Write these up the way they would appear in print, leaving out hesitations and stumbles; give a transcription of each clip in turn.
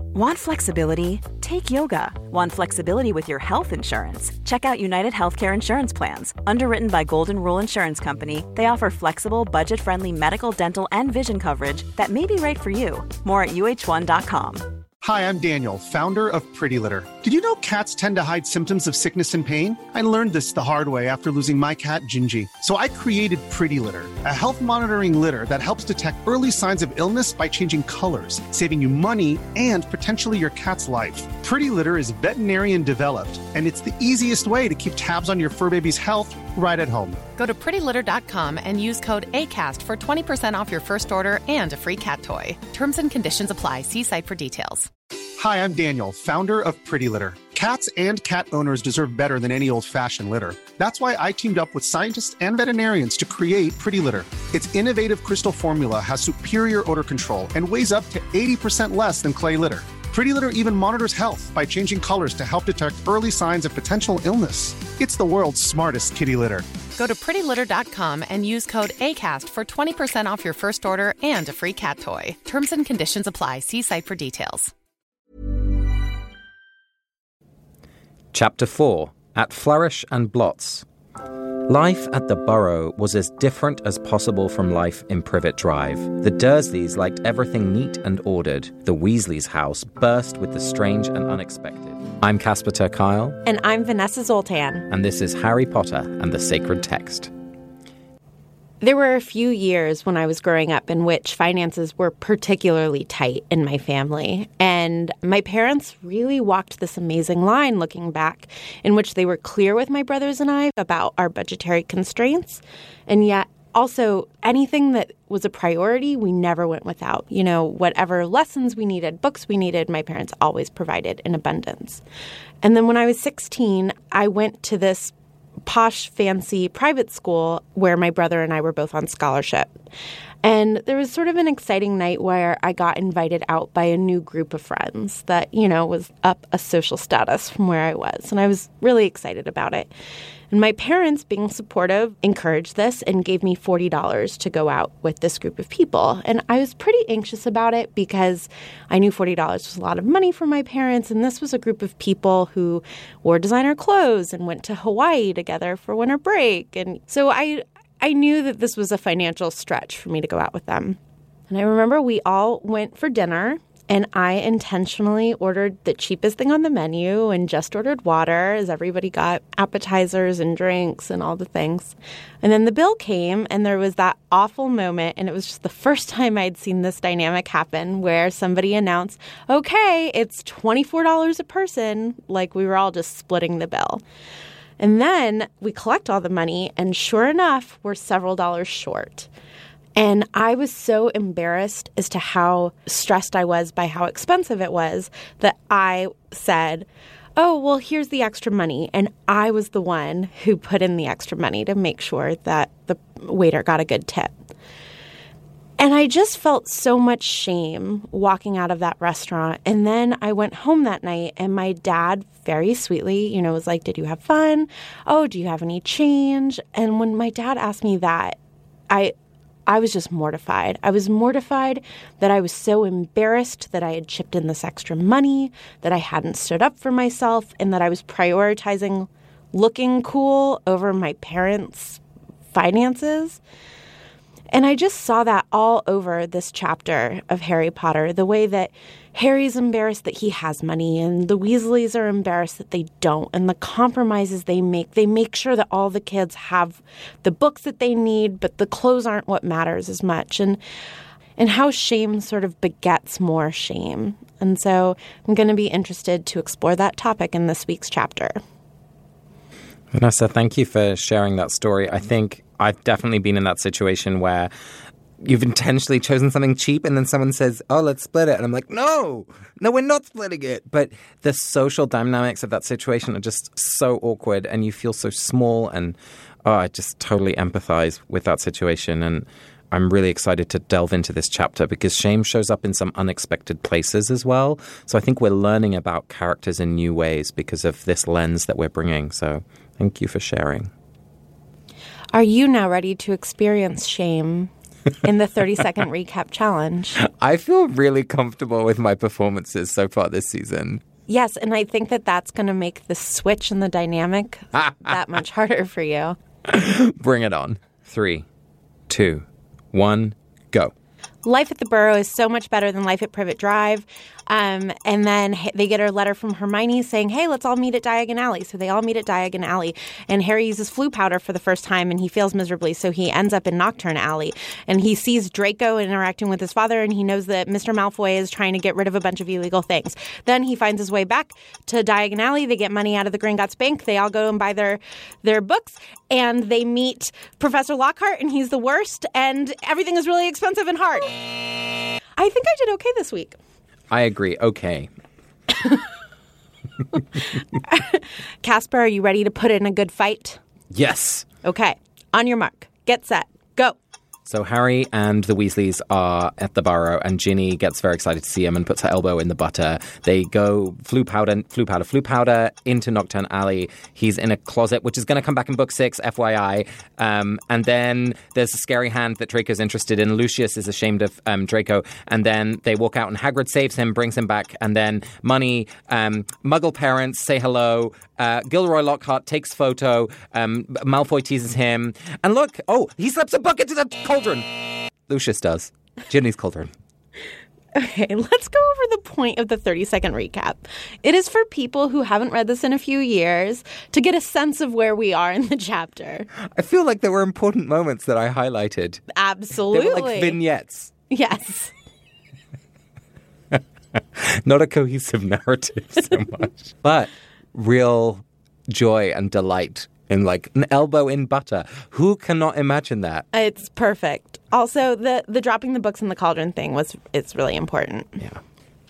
Want flexibility? Take yoga. Want flexibility with your health insurance? Check out United Healthcare Insurance Plans. Underwritten by Golden Rule Insurance Company, they offer flexible, budget-friendly medical, dental, and vision coverage that may be right for you. More at uh1.com. Hi, I'm Daniel, founder of Pretty Litter. Did you know cats tend to hide symptoms of sickness and pain? I learned this the hard way after losing my cat, Gingy. So I created Pretty Litter, a health monitoring litter that helps detect early signs of illness by changing colors, saving you money and potentially your cat's life. Pretty Litter is veterinarian developed, and it's the easiest way to keep tabs on your fur baby's health right at home. Go to prettylitter.com and use code ACAST for 20% off your first order and a free cat toy. Terms and conditions apply. See site for details. Hi, I'm Daniel, founder of Pretty Litter. Cats and cat owners deserve better than any old-fashioned litter. That's why I teamed up with scientists and veterinarians to create Pretty Litter. Its innovative crystal formula has superior odor control and weighs up to 80% less than clay litter. Pretty Litter even monitors health by changing colors to help detect early signs of potential illness. It's the world's smartest kitty litter. Go to prettylitter.com and use code ACAST for 20% off your first order and a free cat toy. Terms and conditions apply. See site for details. Chapter 4. At Flourish and Blots. Life at the Burrow was as different as possible from life in Privet Drive. The Dursleys liked everything neat and ordered. The Weasleys' house burst with the strange and unexpected. I'm Casper ter Kuile. And I'm Vanessa Zoltan. And this is Harry Potter and the Sacred Text. There were a few years when I was growing up in which finances were particularly tight in my family. And my parents really walked this amazing line, looking back, in which they were clear with my brothers and I about our budgetary constraints. And yet also anything that was a priority, we never went without. You know, whatever lessons we needed, books we needed, my parents always provided in abundance. And then when I was 16, I went to this posh, fancy private school where my brother and I were both on scholarship. And there was sort of an exciting night where I got invited out by a new group of friends that, you know, was up a social status from where I was. And I was really excited about it. And my parents, being supportive, encouraged this and gave me $40 to go out with this group of people. And I was pretty anxious about it because I knew $40 was a lot of money for my parents. And this was a group of people who wore designer clothes and went to Hawaii together for winter break. And so I knew that this was a financial stretch for me to go out with them. And I remember we all went for dinner. And I intentionally ordered the cheapest thing on the menu and just ordered water as everybody got appetizers and drinks and all the things. And then the bill came and there was that awful moment. And it was just the first time I'd seen this dynamic happen where somebody announced, okay, it's $24 a person, like we were all just splitting the bill. And then we collect all the money and sure enough, we're several dollars short. And I was so embarrassed as to how stressed I was by how expensive it was that I said, oh, well, here's the extra money. And I was the one who put in the extra money to make sure that the waiter got a good tip. And I just felt so much shame walking out of that restaurant. And then I went home that night and my dad very sweetly, you know, was like, did you have fun? Oh, do you have any change? And when my dad asked me that, I was just mortified. I was mortified that I was so embarrassed that I had chipped in this extra money, that I hadn't stood up for myself, and that I was prioritizing looking cool over my parents' finances. And I just saw that all over this chapter of Harry Potter, the way that Harry's embarrassed that he has money and the Weasleys are embarrassed that they don't, and the compromises they make sure that all the kids have the books that they need, but the clothes aren't what matters as much, and how shame sort of begets more shame. And so I'm going to be interested to explore that topic in this week's chapter. Vanessa, thank you for sharing that story. I think I've definitely been in that situation where you've intentionally chosen something cheap and then someone says, oh, let's split it. And I'm like, no, we're not splitting it. But the social dynamics of that situation are just so awkward and you feel so small. And I just totally empathize with that situation. And I'm really excited to delve into this chapter because shame shows up in some unexpected places as well. So I think we're learning about characters in new ways because of this lens that we're bringing. So thank you for sharing. Are you now ready to experience shame? in the 30-second recap challenge. I feel really comfortable with my performances so far this season. Yes, and I think that that's going to make the switch in the dynamic that much harder for you. Bring it on. 3, 2, 1, go. Life at the Burrow is so much better than life at Privet Drive. And then they get a letter from Hermione saying, hey, let's all meet at Diagon Alley. So they all meet at Diagon Alley. And Harry uses flu powder for the first time, and he fails miserably. So he ends up in Knockturn Alley. And he sees Draco interacting with his father, and he knows that Mr. Malfoy is trying to get rid of a bunch of illegal things. Then he finds his way back to Diagon Alley. They get money out of the Gringotts Bank. They all go and buy their books. And they meet Professor Lockhart, and he's the worst. And everything is really expensive and hard. I think I did okay this week. I agree. Okay. Casper, are you ready to put in a good fight? Yes. Okay. On your mark. Get set. Go. So Harry and the Weasleys are at the Burrow, and Ginny gets very excited to see him and puts her elbow in the butter. They go flu powder into Knockturn Alley. He's in a closet, which is going to come back in book 6, FYI. And then there's a scary hand that Draco's interested in. Lucius is ashamed of Draco. And then they walk out, and Hagrid saves him, brings him back. And then Money, Muggle parents say hello. Gilderoy Lockhart takes photo. Malfoy teases him. And look, he slips a book into the cauldron. Lucius does. Ginny's cauldron. Okay, let's go over the point of the 30-second recap. It is for people who haven't read this in a few years to get a sense of where we are in the chapter. I feel like there were important moments that I highlighted. Absolutely. They were like vignettes. Yes. Not a cohesive narrative so much. But real joy and delight in like an elbow in butter. Who cannot imagine that? It's perfect. Also, the dropping the books in the cauldron thing it's really important. Yeah.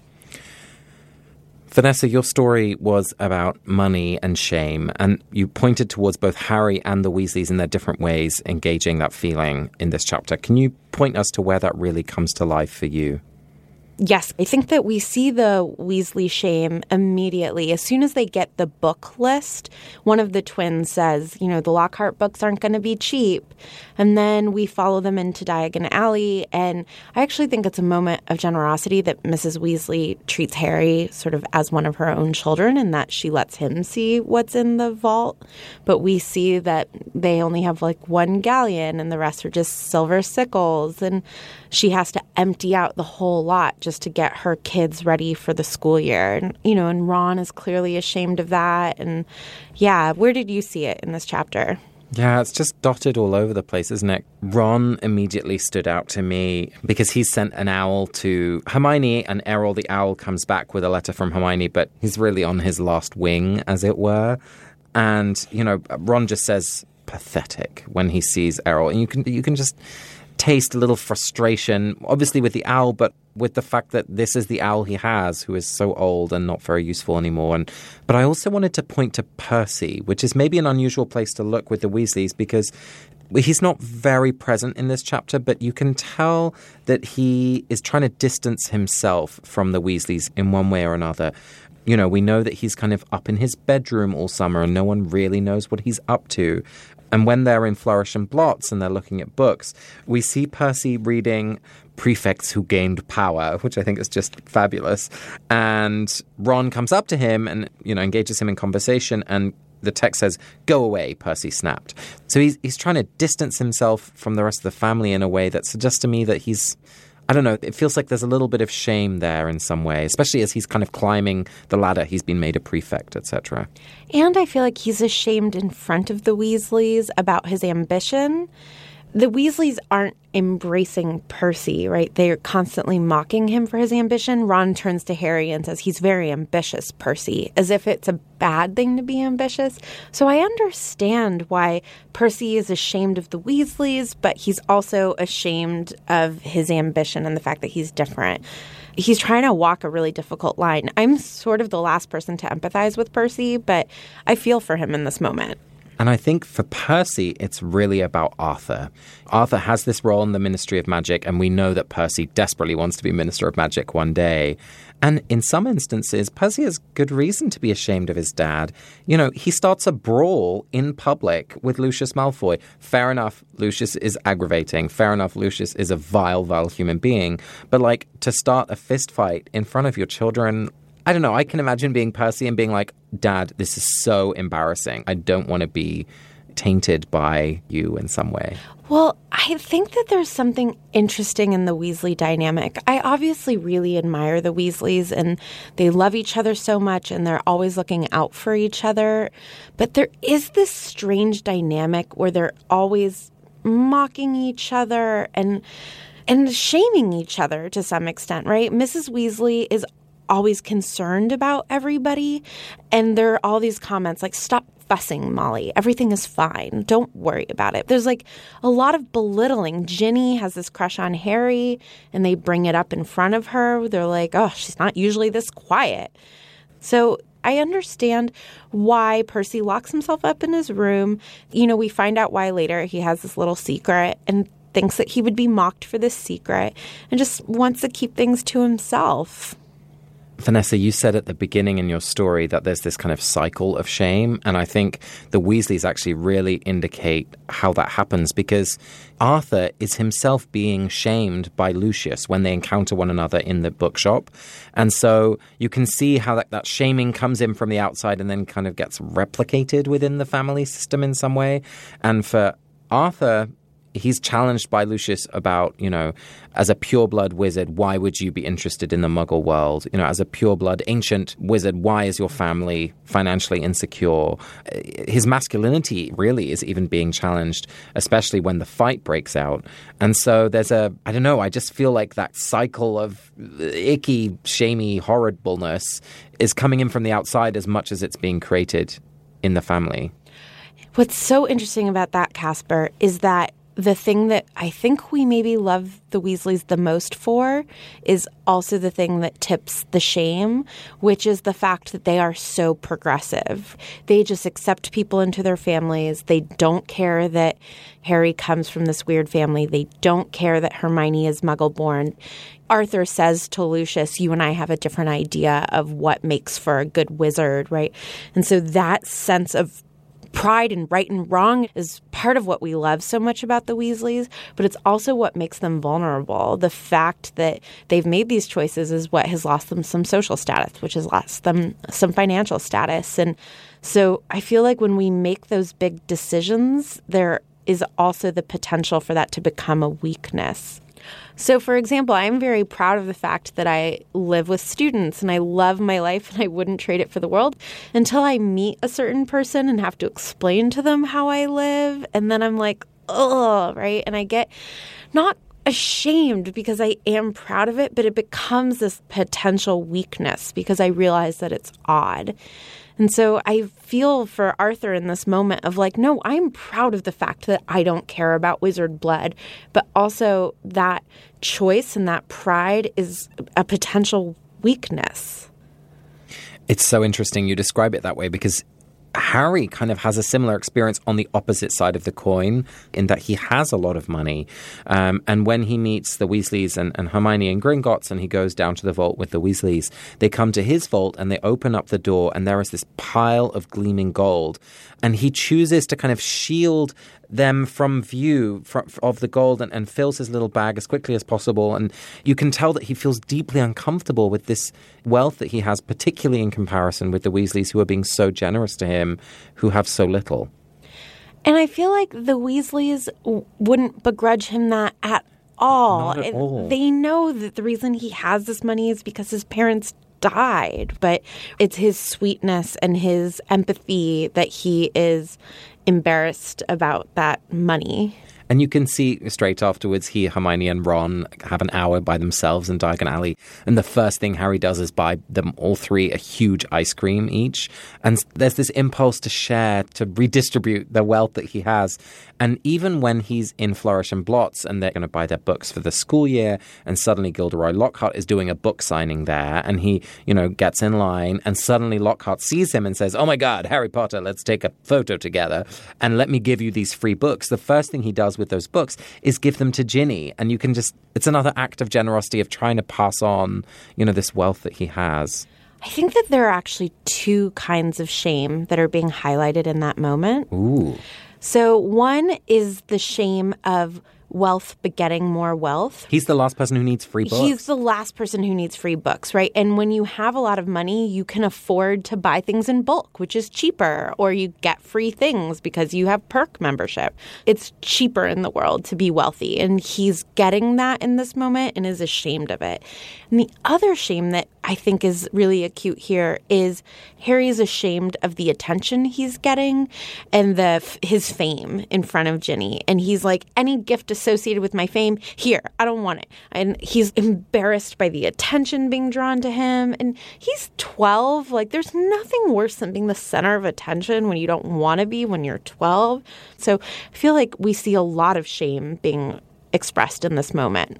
Vanessa, your story was about money and shame, and you pointed towards both Harry and the Weasleys in their different ways engaging that feeling in this chapter. Can you point us to where that really comes to life for you? Yes, I think that we see the Weasley shame immediately. As soon as they get the book list, one of the twins says, the Lockhart books aren't going to be cheap. And then we follow them into Diagon Alley. And I actually think it's a moment of generosity that Mrs. Weasley treats Harry sort of as one of her own children, and that she lets him see what's in the vault. But we see that they only have like one galleon and the rest are just silver sickles. And she has to empty out the whole lot just to get her kids ready for the school year. And, and Ron is clearly ashamed of that. And yeah, where did you see it in this chapter? Yeah, it's just dotted all over the place, isn't it? Ron immediately stood out to me because he sent an owl to Hermione, and Errol the owl comes back with a letter from Hermione, but he's really on his last wing, as it were. And, Ron just says pathetic when he sees Errol. And you can just taste a little frustration, obviously with the owl, but with the fact that this is the owl he has, who is so old and not very useful anymore. But I also wanted to point to Percy, which is maybe an unusual place to look with the Weasleys, because he's not very present in this chapter, but you can tell that he is trying to distance himself from the Weasleys in one way or another. We know that he's kind of up in his bedroom all summer and no one really knows what he's up to. And when they're in Flourish and Blots and they're looking at books, we see Percy reading Prefects Who Gained Power, which I think is just fabulous. And Ron comes up to him and, engages him in conversation, and the text says, "Go away," Percy snapped. So he's trying to distance himself from the rest of the family in a way that suggests to me that he's, I don't know, it feels like there's a little bit of shame there in some way, especially as he's kind of climbing the ladder. He's been made a prefect, etc. And I feel like he's ashamed in front of the Weasleys about his ambition. The Weasleys aren't embracing Percy, right? They're constantly mocking him for his ambition. Ron turns to Harry and says, "He's very ambitious, Percy," as if it's a bad thing to be ambitious. So I understand why Percy is ashamed of the Weasleys, but he's also ashamed of his ambition and the fact that he's different. He's trying to walk a really difficult line. I'm sort of the last person to empathize with Percy, but I feel for him in this moment. And I think for Percy, it's really about Arthur. Arthur has this role in the Ministry of Magic, and we know that Percy desperately wants to be Minister of Magic one day. And in some instances, Percy has good reason to be ashamed of his dad. You know, he starts a brawl in public with Lucius Malfoy. Fair enough, Lucius is aggravating. Fair enough, Lucius is a vile, vile human being. But, like, to start a fist fight in front of your children, I don't know. I can imagine being Percy and being like, Dad, this is so embarrassing. I don't want to be tainted by you in some way. Well, I think that there's something interesting in the Weasley dynamic. I obviously really admire the Weasleys, and they love each other so much, and they're always looking out for each other. But there is this strange dynamic where they're always mocking each other and shaming each other to some extent, right? Mrs. Weasley is always concerned about everybody, and there are all these comments like, stop fussing, Molly. Everything is fine. Don't worry about it. There's like a lot of belittling. Ginny has this crush on Harry, and they bring it up in front of her. They're like, oh, she's not usually this quiet. So I understand why Percy locks himself up in his room. You know, we find out why later. He has this little secret and thinks that he would be mocked for this secret and just wants to keep things to himself. Vanessa, you said at the beginning in your story that there's this kind of cycle of shame, and I think the Weasleys actually really indicate how that happens, because Arthur is himself being shamed by Lucius when they encounter one another in the bookshop. And so you can see how that shaming comes in from the outside and then kind of gets replicated within the family system in some way. And for Arthur, he's challenged by Lucius about, you know, as a pureblood wizard, why would you be interested in the Muggle world? You know, as a pureblood ancient wizard, why is your family financially insecure? His masculinity really is even being challenged, especially when the fight breaks out. And so there's I don't know, I just feel like that cycle of icky, shamey horribleness is coming in from the outside as much as it's being created in the family. What's so interesting about that, Casper, is that the thing that I think we maybe love the Weasleys the most for is also the thing that tips the shame, which is the fact that they are so progressive. They just accept people into their families. They don't care that Harry comes from this weird family. They don't care that Hermione is Muggle-born. Arthur says to Lucius, you and I have a different idea of what makes for a good wizard, right? And so that sense of pride and right and wrong is part of what we love so much about the Weasleys, but it's also what makes them vulnerable. The fact that they've made these choices is what has lost them some social status, which has lost them some financial status. And so I feel like when we make those big decisions, there is also the potential for that to become a weakness. So, for example, I'm very proud of the fact that I live with students and I love my life and I wouldn't trade it for the world until I meet a certain person and have to explain to them how I live. And then I'm like, ugh, right? And I get not ashamed because I am proud of it, but it becomes this potential weakness because I realize that it's odd. And so I feel for Arthur in this moment of like, no, I'm proud of the fact that I don't care about wizard blood, but also that choice and that pride is a potential weakness. It's so interesting you describe it that way because Harry kind of has a similar experience on the opposite side of the coin in that he has a lot of money. And when he meets the Weasleys and Hermione and Gringotts and he goes down to the vault with the Weasleys, they come to his vault and they open up the door and there is this pile of gleaming gold. And he chooses to kind of shield them from view of the gold and fills his little bag as quickly as possible. And you can tell that he feels deeply uncomfortable with this wealth that he has, particularly in comparison with the Weasleys who are being so generous to him, who have so little. And I feel like the Weasleys wouldn't begrudge him that at all. Not at all. They know that the reason he has this money is because his parents died, but it's his sweetness and his empathy that he is embarrassed about that money. And you can see straight afterwards, Hermione and Ron have an hour by themselves in Diagon Alley. And the first thing Harry does is buy them all three a huge ice cream each. And there's this impulse to share, to redistribute the wealth that he has. And even when he's in Flourish and Blotts and they're going to buy their books for the school year, and suddenly Gilderoy Lockhart is doing a book signing there, and he, gets in line, and suddenly Lockhart sees him and says, "Oh my God, Harry Potter, let's take a photo together, and let me give you these free books." The first thing he does with those books is give them to Ginny, and you can it's another act of generosity of trying to pass on, this wealth that he has. I think that there are actually two kinds of shame that are being highlighted in that moment. Ooh. So one is the shame of wealth begetting more wealth. He's the last person who needs free books. He's the last person who needs free books, right? And when you have a lot of money, you can afford to buy things in bulk, which is cheaper, or you get free things because you have perk membership. It's cheaper in the world to be wealthy, and he's getting that in this moment and is ashamed of it. And the other shame that I think is really acute here is Harry's ashamed of the attention he's getting and his fame in front of Ginny. And he's like, any gift associated with my fame, here, I don't want it. And he's embarrassed by the attention being drawn to him. And he's 12. Like, there's nothing worse than being the center of attention when you don't want to be when you're 12. So I feel like we see a lot of shame being expressed in this moment.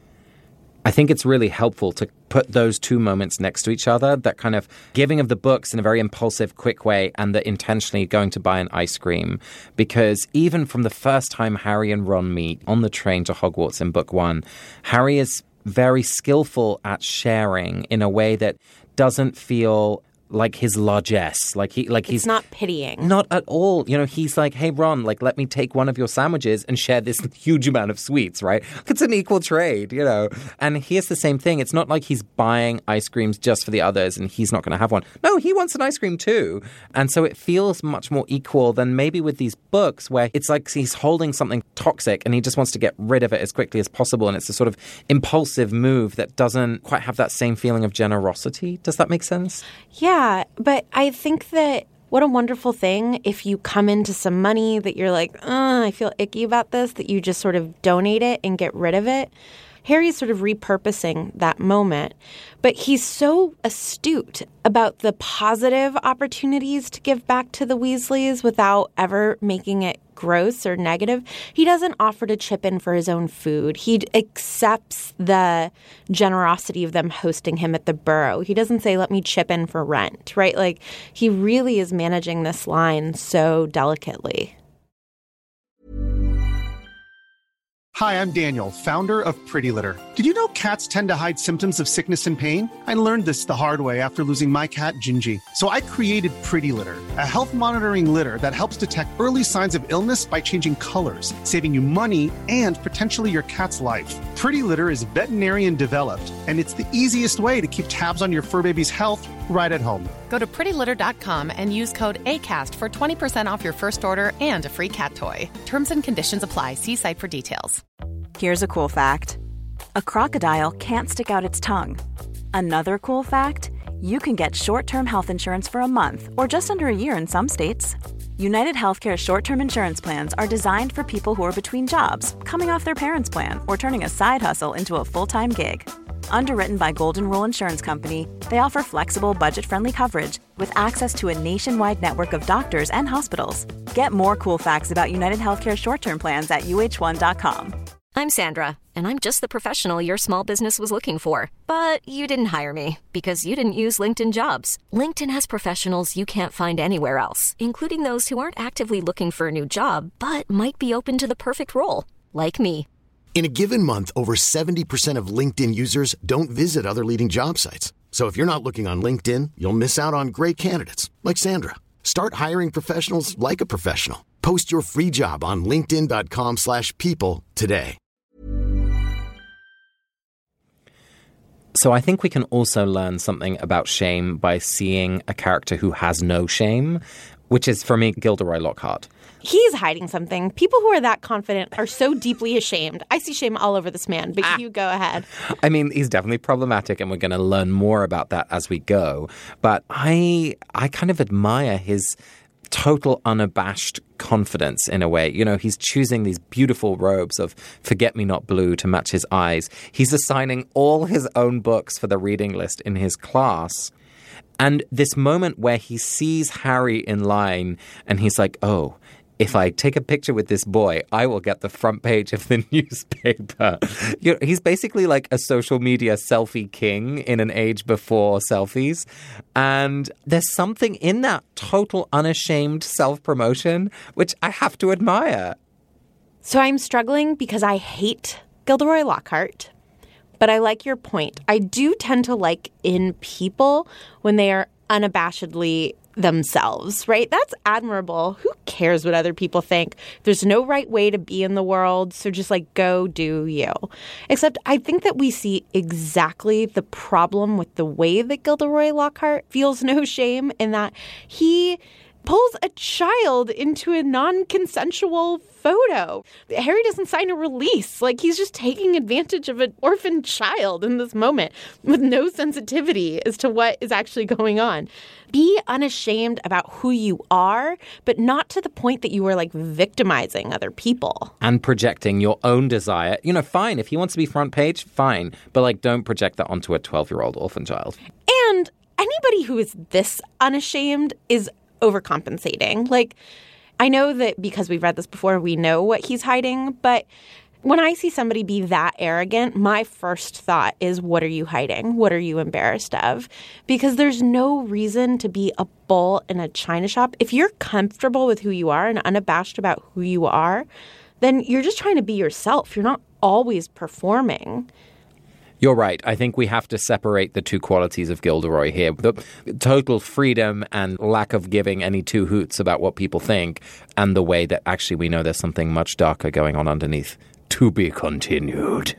I think it's really helpful to put those two moments next to each other, that kind of giving of the books in a very impulsive, quick way, and the intentionally going to buy an ice cream. Because even from the first time Harry and Ron meet on the train to Hogwarts in book 1, Harry is very skillful at sharing in a way that doesn't feel like his largesse. He's not pitying. Not at all. He's like, "Hey, Ron, let me take one of your sandwiches and share this huge amount of sweets," right? It's an equal trade, And here's the same thing. It's not like he's buying ice creams just for the others and he's not going to have one. No, he wants an ice cream too. And so it feels much more equal than maybe with these books where it's like he's holding something toxic and he just wants to get rid of it as quickly as possible. And it's a sort of impulsive move that doesn't quite have that same feeling of generosity. Does that make sense? Yeah, but I think that what a wonderful thing if you come into some money that you're like, I feel icky about this, that you just sort of donate it and get rid of it. Harry's sort of repurposing that moment, but he's so astute about the positive opportunities to give back to the Weasleys without ever making it gross or negative. He doesn't offer to chip in for his own food. He accepts the generosity of them hosting him at the Burrow. He doesn't say, "Let me chip in for rent," right? Like, he really is managing this line so delicately. Hi, I'm Daniel, founder of Pretty Litter. Did you know cats tend to hide symptoms of sickness and pain? I learned this the hard way after losing my cat, Gingy. So I created Pretty Litter, a health monitoring litter that helps detect early signs of illness by changing colors, saving you money and potentially your cat's life. Pretty Litter is veterinarian developed, and it's the easiest way to keep tabs on your fur baby's health right at home. Go to prettylitter.com and use code ACAST for 20% off your first order and a free cat toy. Terms and conditions apply. See site for details. Here's a cool fact. A crocodile can't stick out its tongue. Another cool fact, you can get short-term health insurance for a month or just under a year in some states. United Healthcare short-term insurance plans are designed for people who are between jobs, coming off their parents' plan, or turning a side hustle into a full-time gig. Underwritten by Golden Rule Insurance Company, they offer flexible, budget-friendly coverage with access to a nationwide network of doctors and hospitals. Get more cool facts about United Healthcare short-term plans at uh1.com. I'm Sandra, and I'm just the professional your small business was looking for. But you didn't hire me because you didn't use LinkedIn Jobs. LinkedIn has professionals you can't find anywhere else, including those who aren't actively looking for a new job, but might be open to the perfect role, like me. In a given month, over 70% of LinkedIn users don't visit other leading job sites. So if you're not looking on LinkedIn, you'll miss out on great candidates like Sandra. Start hiring professionals like a professional. Post your free job on linkedin.com/people today. So I think we can also learn something about shame by seeing a character who has no shame, which is, for me, Gilderoy Lockhart. He's hiding something. People who are that confident are so deeply ashamed. I see shame all over this man, but you go ahead. I mean, he's definitely problematic, and we're going to learn more about that as we go. But I kind of admire his total unabashed confidence in a way. You know, he's choosing these beautiful robes of forget-me-not blue to match his eyes. He's assigning all his own books for the reading list in his class. And this moment where he sees Harry in line and he's like, oh, if I take a picture with this boy, I will get the front page of the newspaper. You know, he's basically like a social media selfie king in an age before selfies. And there's something in that total unashamed self-promotion, which I have to admire. So I'm struggling because I hate Gilderoy Lockhart, but I like your point. I do tend to like in people when they are unabashedly themselves, right? That's admirable. Who cares what other people think? There's no right way to be in the world, so just like go do you. Except I think that we see exactly the problem with the way that Gilderoy Lockhart feels no shame in that he pulls a child into a non-consensual photo. Harry doesn't sign a release. Like, he's just taking advantage of an orphan child in this moment with no sensitivity as to what is actually going on. Be unashamed about who you are, but not to the point that you are, like, victimizing other people. And projecting your own desire. You know, fine. If he wants to be front page, fine. But, like, don't project that onto a 12-year-old orphan child. And anybody who is this unashamed is overcompensating. Like, I know that because we've read this before, we know what he's hiding, but when I see somebody be that arrogant, my first thought is, what are you hiding? What are you embarrassed of? Because there's no reason to be a bull in a china shop. If you're comfortable with who you are and unabashed about who you are, then you're just trying to be yourself. You're not always performing. You're right. I think we have to separate the two qualities of Gilderoy here. The total freedom and lack of giving any two hoots about what people think, and the way that actually we know there's something much darker going on underneath. To be continued.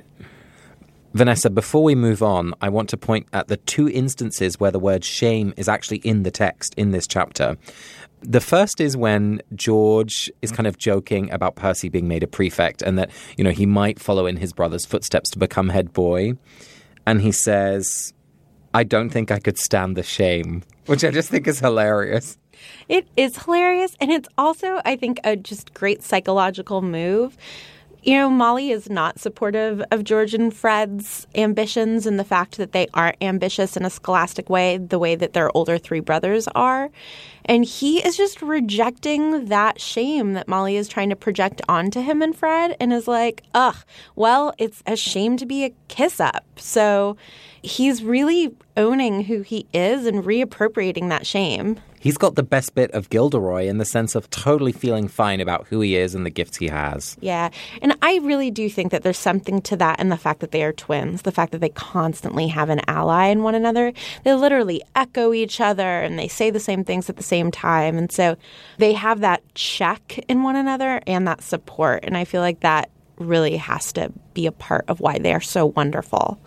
Vanessa, before we move on, I want to point at the two instances where the word shame is actually in the text in this chapter. The first is when George is kind of joking about Percy being made a prefect and that, you know, he might follow in his brother's footsteps to become head boy. And he says, I don't think I could stand the shame, which I just think is hilarious. It is hilarious. And it's also, I think, a just great psychological move. You know, Molly is not supportive of George and Fred's ambitions and the fact that they aren't ambitious in a scholastic way, the way that their older three brothers are. And he is just rejecting that shame that Molly is trying to project onto him and Fred and is like, ugh, well, it's a shame to be a kiss-up. So he's really owning who he is and reappropriating that shame. He's got the best bit of Gilderoy in the sense of totally feeling fine about who he is and the gifts he has. Yeah. And I really do think that there's something to that in the fact that they are twins, the fact that they constantly have an ally in one another. They literally echo each other and they say the same things at the same time. And so they have that check in one another and that support. And I feel like that really has to be a part of why they are so wonderful.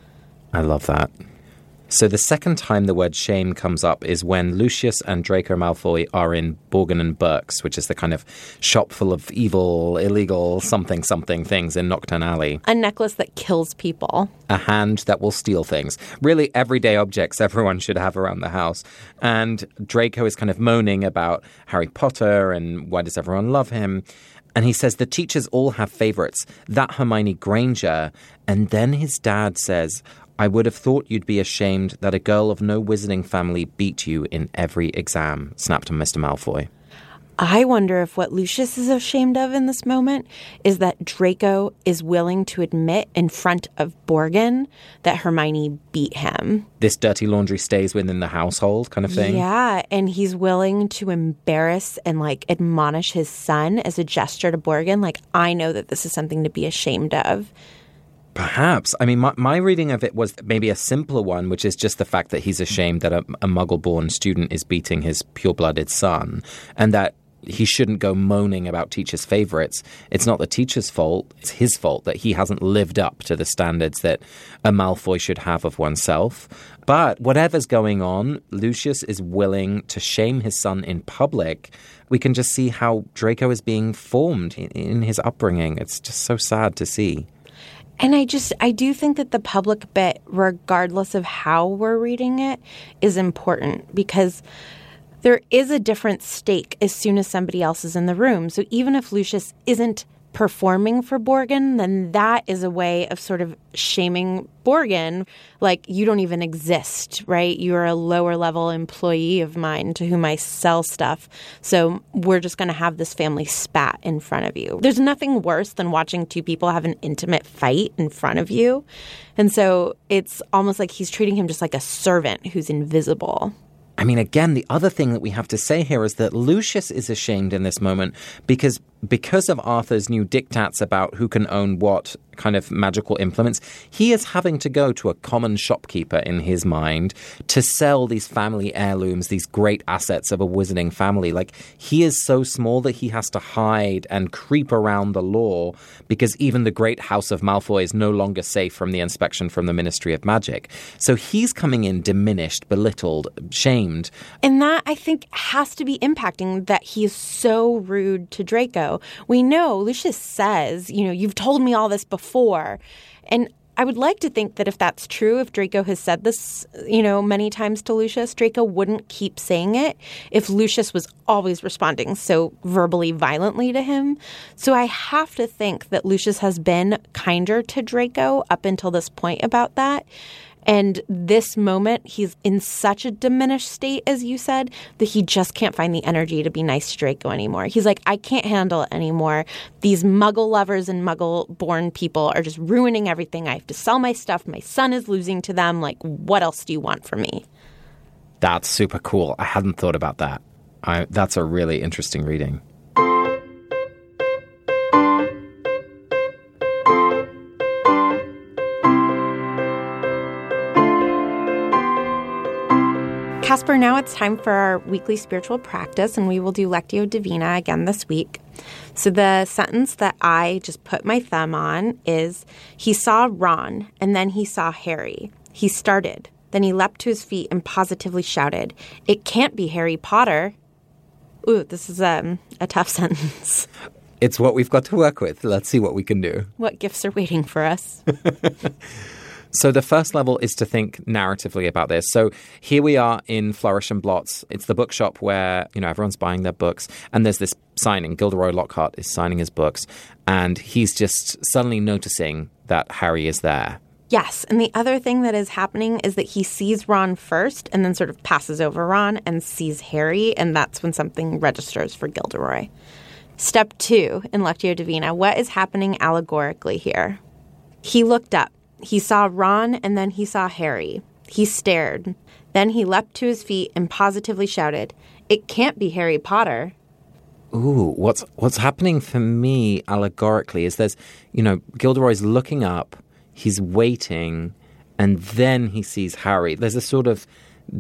I love that. So the second time the word shame comes up is when Lucius and Draco Malfoy are in Borgin and Burke's, which is the kind of shop full of evil, illegal, something things in Knockturn Alley. A necklace that kills people. A hand that will steal things. Really everyday objects everyone should have around the house. And Draco is kind of moaning about Harry Potter and why does everyone love him. And he says the teachers all have favorites, that Hermione Granger. And then his dad says, I would have thought you'd be ashamed that a girl of no wizarding family beat you in every exam, snapped Mr. Malfoy. I wonder if what Lucius is ashamed of in this moment is that Draco is willing to admit in front of Borgin that Hermione beat him. This dirty laundry stays within the household kind of thing? Yeah, and he's willing to embarrass and, like, admonish his son as a gesture to Borgin. Like, I know that this is something to be ashamed of. Perhaps. I mean, my reading of it was maybe a simpler one, which is just the fact that he's ashamed that a Muggle-born student is beating his pure-blooded son, and that he shouldn't go moaning about teachers' favorites. It's not the teacher's fault. It's his fault that he hasn't lived up to the standards that a Malfoy should have of oneself. But whatever's going on, Lucius is willing to shame his son in public. We can just see how Draco is being formed in his upbringing. It's just so sad to see. And I do think that the public bit, regardless of how we're reading it, is important because There is a different stake as soon as somebody else is in the room. So even if Lucius isn't performing for Borgin, then that is a way of sort of shaming Borgin, like you don't even exist, right? You're a lower level employee of mine to whom I sell stuff. So we're just going to have this family spat in front of you. There's nothing worse than watching two people have an intimate fight in front of you. And so it's almost like he's treating him just like a servant who's invisible. I mean, again, the other thing that we have to say here is that Lucius is ashamed in this moment because of Arthur's new diktats about who can own what kind of magical implements, he is having to go to a common shopkeeper in his mind to sell these family heirlooms, these great assets of a wizarding family. Like, he is so small that he has to hide and creep around the law because even the great House of Malfoy is no longer safe from the inspection from the Ministry of Magic. So he's coming in diminished, belittled, shamed. And that, I think, has to be impacting that he is so rude to Draco. We know Lucius says, you've told me all this before. And I would like to think that if that's true, if Draco has said this, many times to Lucius, Draco wouldn't keep saying it if Lucius was always responding so verbally violently to him. So I have to think that Lucius has been kinder to Draco up until this point about that. And this moment, he's in such a diminished state, as you said, that he just can't find the energy to be nice to Draco anymore. He's like, I can't handle it anymore. These muggle lovers and muggle-born people are just ruining everything. I have to sell my stuff. My son is losing to them. Like, what else do you want from me? That's super cool. I hadn't thought about that. That's a really interesting reading. Casper, now it's time for our weekly spiritual practice, and we will do Lectio Divina again this week. So the sentence that I just put my thumb on is, he saw Ron, and then he saw Harry. He started. Then he leapt to his feet and positively shouted, "It can't be Harry Potter." Ooh, this is a tough sentence. It's what we've got to work with. Let's see what we can do. What gifts are waiting for us? So the first level is to think narratively about this. So here we are in Flourish and Blots. It's the bookshop where, everyone's buying their books. And there's this signing. Gilderoy Lockhart is signing his books. And he's just suddenly noticing that Harry is there. Yes. And the other thing that is happening is that he sees Ron first and then sort of passes over Ron and sees Harry. And that's when something registers for Gilderoy. Step 2 in Lectio Divina. What is happening allegorically here? He looked up. He saw Ron, and then he saw Harry. He stared. Then he leapt to his feet and positively shouted, "It can't be Harry Potter." Ooh, what's happening for me allegorically is there's, Gilderoy's looking up, he's waiting, and then he sees Harry. There's a sort of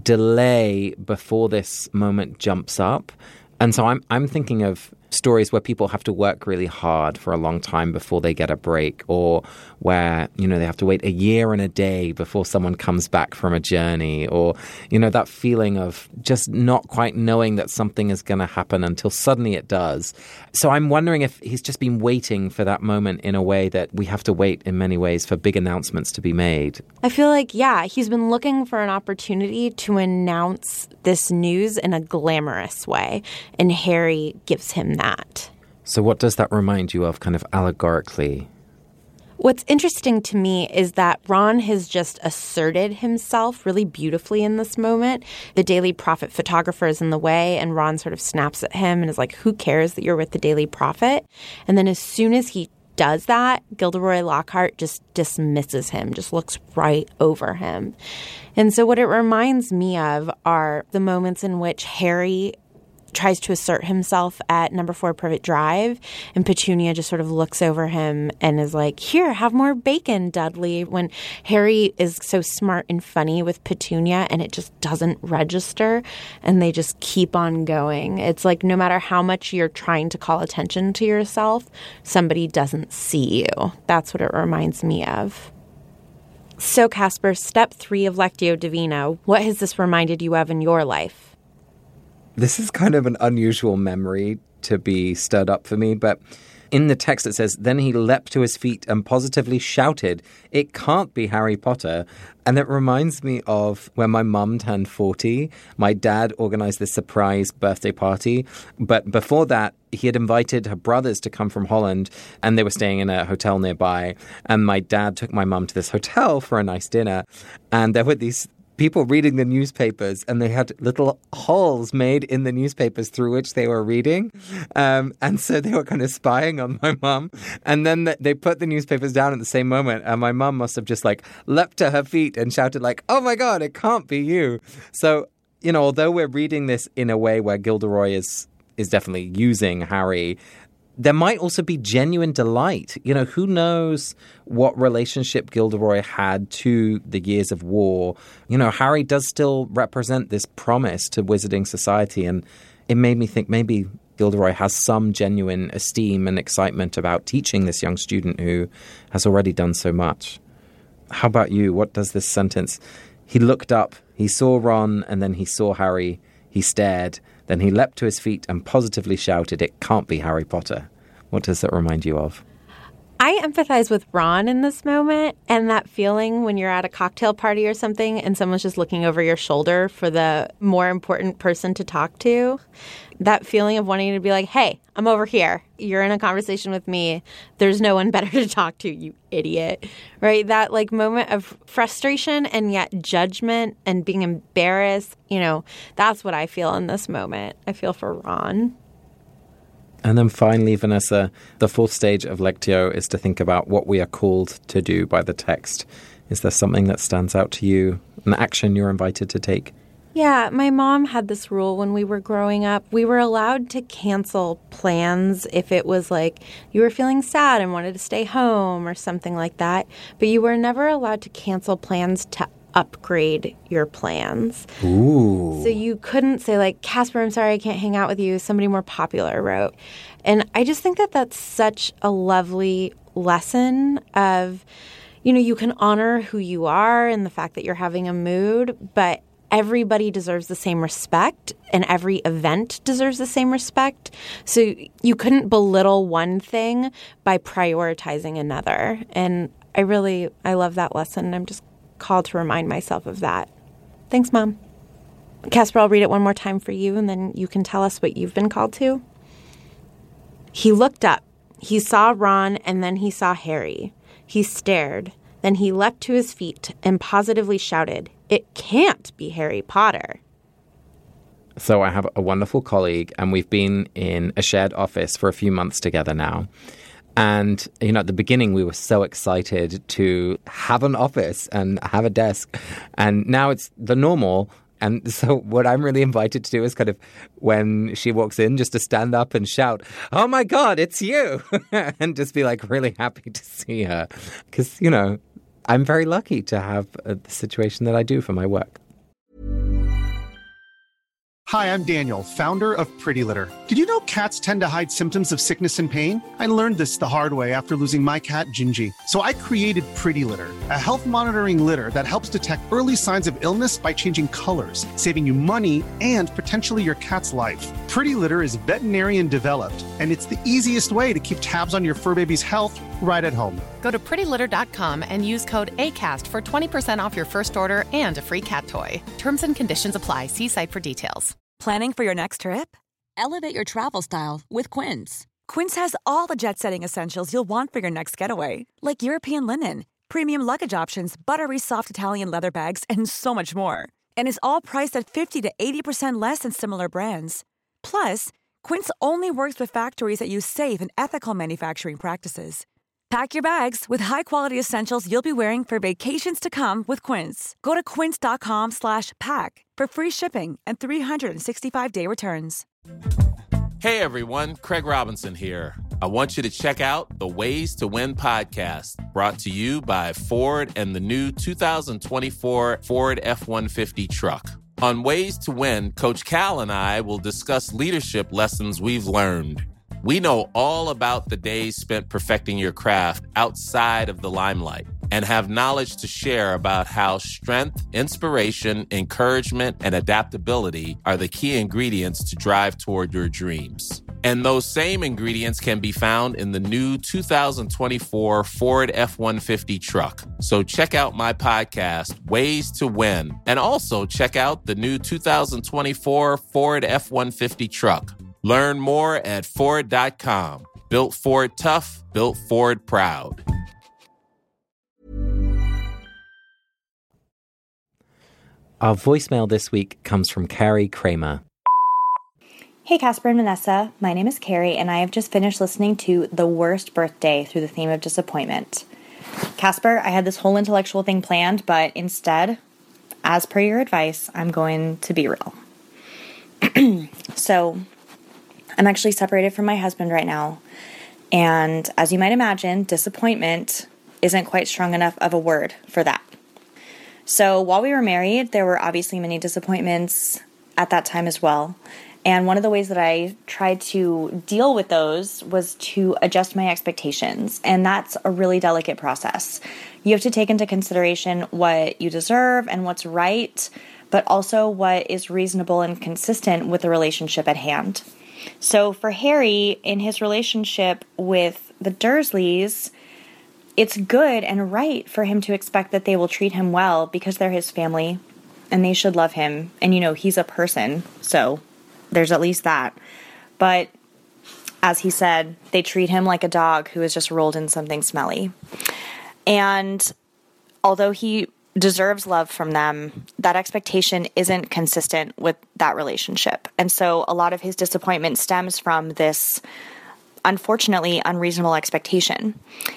delay before this moment jumps up. And so I'm thinking of stories where people have to work really hard for a long time before they get a break, or where, they have to wait a year and a day before someone comes back from a journey, or, that feeling of just not quite knowing that something is going to happen until suddenly it does. So I'm wondering if he's just been waiting for that moment in a way that we have to wait in many ways for big announcements to be made. I feel like, he's been looking for an opportunity to announce this news in a glamorous way, and Harry gives him that. So what does that remind you of kind of allegorically? What's interesting to me is that Ron has just asserted himself really beautifully in this moment. The Daily Prophet photographer is in the way, and Ron sort of snaps at him and is like, who cares that you're with the Daily Prophet? And then as soon as he does that, Gilderoy Lockhart just dismisses him, just looks right over him. And so what it reminds me of are the moments in which Harry tries to assert himself at number 4 Privet Drive, and Petunia just sort of looks over him and is like, here, have more bacon, Dudley, when Harry is so smart and funny with Petunia and it just doesn't register, and they just keep on going. It's like no matter how much you're trying to call attention to yourself, somebody doesn't see you. That's what it reminds me of. So, Casper, step 3 of Lectio Divina, what has this reminded you of in your life? This is kind of an unusual memory to be stirred up for me, but In the text it says, then he leapt to his feet and positively shouted, "It can't be Harry Potter." And it reminds me of when my mum turned 40. My dad organized this surprise birthday party. But before that, he had invited her brothers to come from Holland, and they were staying in a hotel nearby. And my dad took my mum to this hotel for a nice dinner. And there were these people reading the newspapers, and they had little holes made in the newspapers through which they were reading. And so they were kind of spying on my mum. And then they put the newspapers down at the same moment. And my mum must have just like leapt to her feet and shouted like, "Oh my God, it can't be you." So, you know, although we're reading this in a way where Gilderoy is definitely using Harry, there might also be genuine delight. You know, who knows what relationship Gilderoy had to the years of war. You know, Harry does still represent this promise to wizarding society. And it made me think maybe Gilderoy has some genuine esteem and excitement about teaching this young student who has already done so much. How about you? What does this sentence? He looked up, he saw Ron, and then he saw Harry. He stared. Then he leapt to his feet and positively shouted, "It can't be Harry Potter." What does that remind you of? I empathize with Ron in this moment, and that feeling when you're at a cocktail party or something and someone's just looking over your shoulder for the more important person to talk to. That feeling of wanting to be like, "Hey, I'm over here. You're in a conversation with me. There's no one better to talk to, you idiot." Right? That like moment of frustration and yet judgment and being embarrassed. You know, that's what I feel in this moment. I feel for Ron. And then finally, Vanessa, the fourth stage of Lectio is to think about what we are called to do by the text. Is there something that stands out to you, an action you're invited to take? Yeah, my mom had this rule when we were growing up. We were allowed to cancel plans if it was like you were feeling sad and wanted to stay home or something like that. But you were never allowed to cancel plans to upgrade your plans. Ooh. So you couldn't say like, "Casper, I'm sorry I can't hang out with you. Somebody more popular wrote." And I just think that that's such a lovely lesson of, you know, you can honor who you are and the fact that you're having a mood, but everybody deserves the same respect and every event deserves the same respect. So you couldn't belittle one thing by prioritizing another. And I love that lesson. I'm just called to remind myself of that. Thanks, Mom. Casper, I'll read it one more time for you, and then you can tell us what you've been called to. He looked up. He saw Ron, and then he saw Harry. He stared. Then he leapt to his feet and positively shouted, "It can't be Harry Potter." So I have a wonderful colleague, and we've been in a shared office for a few months together now. And, you know, at the beginning, we were so excited to have an office and have a desk. And now it's the normal. And so what I'm really invited to do is kind of, when she walks in, just to stand up and shout, "Oh, my God, it's you." And just be like really happy to see her. Because, you know, I'm very lucky to have the situation that I do for my work. Hi, I'm Daniel, founder of Pretty Litter. Did you know cats tend to hide symptoms of sickness and pain? I learned this the hard way after losing my cat, Gingy. So I created Pretty Litter, a health monitoring litter that helps detect early signs of illness by changing colors, saving you money and potentially your cat's life. Pretty Litter is veterinarian developed, and it's the easiest way to keep tabs on your fur baby's health right at home. Go to prettylitter.com and use code ACAST for 20% off your first order and a free cat toy. Terms and conditions apply. See site for details. Planning for your next trip? Elevate your travel style with Quince. Quince has all the jet-setting essentials you'll want for your next getaway, like European linen, premium luggage options, buttery soft Italian leather bags, and so much more. And is all priced at 50 to 80% less than similar brands. Plus, Quince only works with factories that use safe and ethical manufacturing practices. Pack your bags with high-quality essentials you'll be wearing for vacations to come with Quince. Go to quince.com/pack for free shipping and 365-day returns. Hey everyone, Craig Robinson here. I want you to check out the Ways to Win podcast, brought to you by Ford and the new 2024 Ford F-150 truck. On Ways to Win, Coach Cal and I will discuss leadership lessons we've learned. We know all about the days spent perfecting your craft outside of the limelight and have knowledge to share about how strength, inspiration, encouragement, and adaptability are the key ingredients to drive toward your dreams. And those same ingredients can be found in the new 2024 Ford F-150 truck. So check out my podcast, Ways to Win, and also check out the new 2024 Ford F-150 truck. Learn more at Ford.com. Built Ford tough, built Ford proud. Our voicemail this week comes from Carrie Kramer. Hey Casper and Vanessa, my name is Carrie and I have just finished listening to The Worst Birthday through the theme of disappointment. Casper, I had this whole intellectual thing planned, but instead, as per your advice, I'm going to be real. So, I'm actually separated from my husband right now, and as you might imagine, disappointment isn't quite strong enough of a word for that. So, while we were married, there were obviously many disappointments at that time as well. And one of the ways that I tried to deal with those was to adjust my expectations. And that's a really delicate process. You have to take into consideration what you deserve and what's right, but also what is reasonable and consistent with the relationship at hand. So for Harry, in his relationship with the Dursleys, it's good and right for him to expect that they will treat him well because they're his family and they should love him. And, he's a person, so there's at least that. But as he said, they treat him like a dog who has just rolled in something smelly. And although he deserves love from them, that expectation isn't consistent with that relationship. And so a lot of his disappointment stems from this, unfortunately, unreasonable expectation.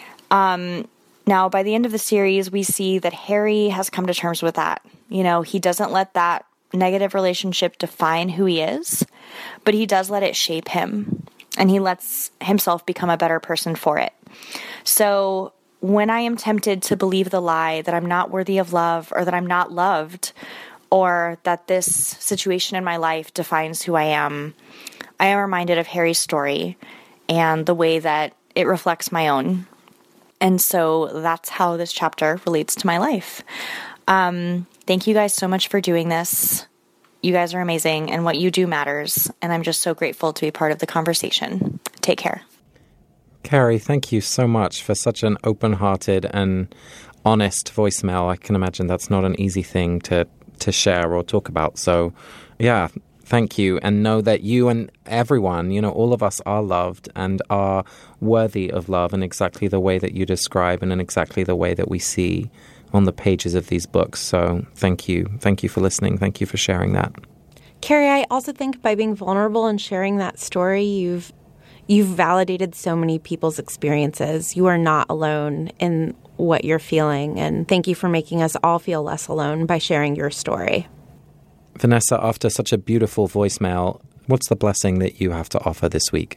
Now, by the end of the series, we see that Harry has come to terms with that. He doesn't let that negative relationship define who he is, but he does let it shape him, and he lets himself become a better person for it. So when I am tempted to believe the lie that I'm not worthy of love, or that I'm not loved, or that this situation in my life defines who I am reminded of Harry's story and the way that it reflects my own. And so that's how this chapter relates to my life. Thank you guys so much for doing this. You guys are amazing, and what you do matters, and I'm just so grateful to be part of the conversation. Take care. Carrie, thank you so much for such an open-hearted and honest voicemail. I can imagine that's not an easy thing to share or talk about. So, yeah, thank you. And know that you and everyone, all of us are loved and are worthy of love in exactly the way that you describe and in exactly the way that we see on the pages of these books. So thank you. Thank you for listening. Thank you for sharing that. Carrie, I also think by being vulnerable and sharing that story, you've validated so many people's experiences. You are not alone in what you're feeling. And thank you for making us all feel less alone by sharing your story. Vanessa, after such a beautiful voicemail, what's the blessing that you have to offer this week?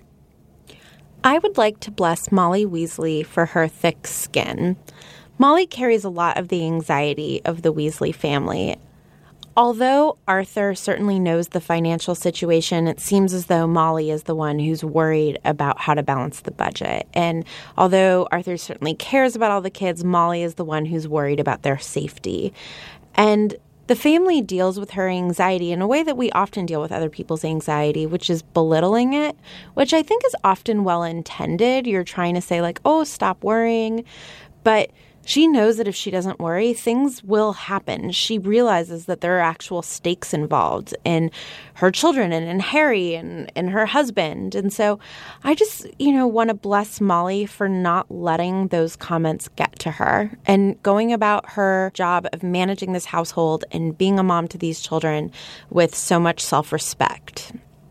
I would like to bless Molly Weasley for her thick skin. Molly carries a lot of the anxiety of the Weasley family. Although Arthur certainly knows the financial situation, it seems as though Molly is the one who's worried about how to balance the budget. And although Arthur certainly cares about all the kids, Molly is the one who's worried about their safety. And the family deals with her anxiety in a way that we often deal with other people's anxiety, which is belittling it, which I think is often well-intended. You're trying to say oh, stop worrying. But she knows that if she doesn't worry, things will happen. She realizes that there are actual stakes involved in her children and in Harry and in her husband. And so I just, want to bless Molly for not letting those comments get to her and going about her job of managing this household and being a mom to these children with so much self-respect.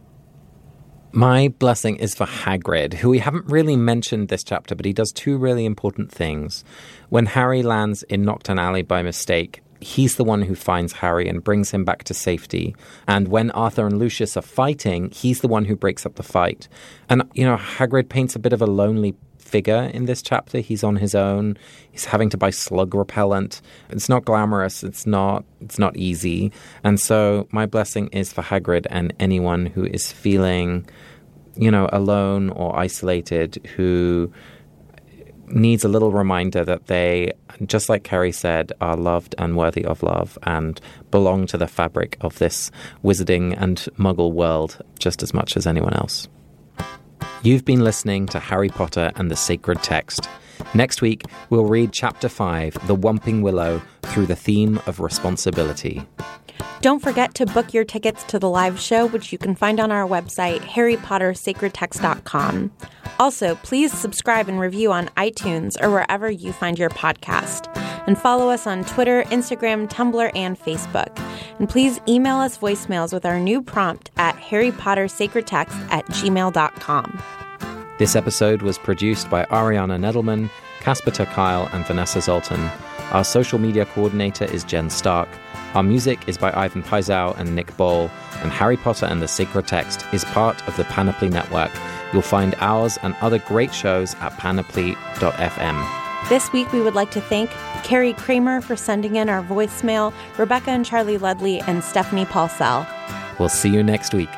My blessing is for Hagrid, who we haven't really mentioned this chapter, but he does two really important things. When Harry lands in Knockturn Alley by mistake, he's the one who finds Harry and brings him back to safety. And when Arthur and Lucius are fighting, he's the one who breaks up the fight. And, Hagrid paints a bit of a lonely figure in this chapter. He's on his own. He's having to buy slug repellent. It's not glamorous. It's not easy. And so my blessing is for Hagrid and anyone who is feeling, alone or isolated, who needs a little reminder that they, just like Carrie said, are loved and worthy of love and belong to the fabric of this wizarding and muggle world just as much as anyone else. You've been listening to Harry Potter and the Sacred Text. Next week, we'll read Chapter 5, The Whomping Willow, through the theme of responsibility. Don't forget to book your tickets to the live show, which you can find on our website, harrypottersacredtext.com. Also, please subscribe and review on iTunes or wherever you find your podcast. And follow us on Twitter, Instagram, Tumblr, and Facebook. And please email us voicemails with our new prompt at harrypottersacredtext@gmail.com. This episode was produced by Ariana Nedelman, Casper ter Kuile, and Vanessa Zoltan. Our social media coordinator is Jen Stark. Our music is by Ivan Paisau and Nick Boll. And Harry Potter and the Sacred Text is part of the Panoply Network. You'll find ours and other great shows at panoply.fm. This week, we would like to thank Carrie Kramer for sending in our voicemail, Rebecca and Charlie Ludley, and Stephanie Paulsell. We'll see you next week.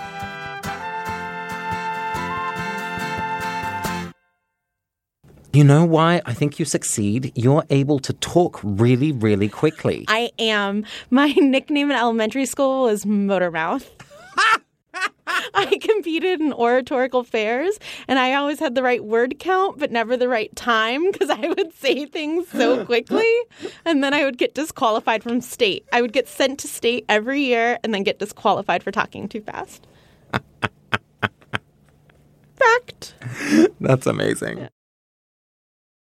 You know why I think you succeed? You're able to talk really, really quickly. I am. My nickname in elementary school was Motormouth. I competed in oratorical fairs, and I always had the right word count, but never the right time, because I would say things so quickly, and then I would get disqualified from state. I would get sent to state every year and then get disqualified for talking too fast. Fact. That's amazing. Yeah.